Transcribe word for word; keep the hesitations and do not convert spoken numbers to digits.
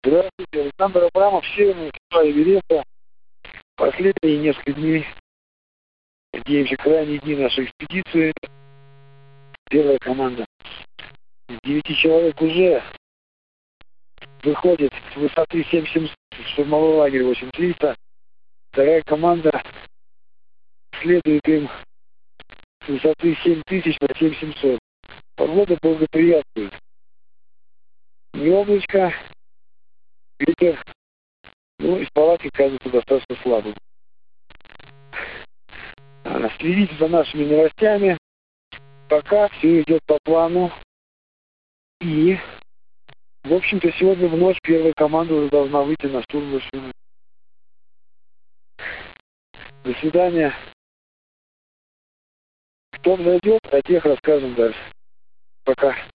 Здравствуйте, Александр Абрамов, Северный Край Эвереста. Последние несколько дней, надеемся, крайние дни нашей экспедиции. Первая команда из девяти человек уже выходит с высоты семь тысяч семьсот, штурмовой лагерь восемь тысяч триста. Вторая команда следует им с высоты семь тысяч на семь тысяч семьсот. Погода благоприятствует. Не облачко, ветер, ну, из палатки кажется достаточно слабым. А, следите за нашими новостями. Пока все идет по плану. И, в общем-то, сегодня в ночь первая команда уже должна выйти на штурм вершины. До свидания. Кто зайдет, о тех расскажем дальше. Пока.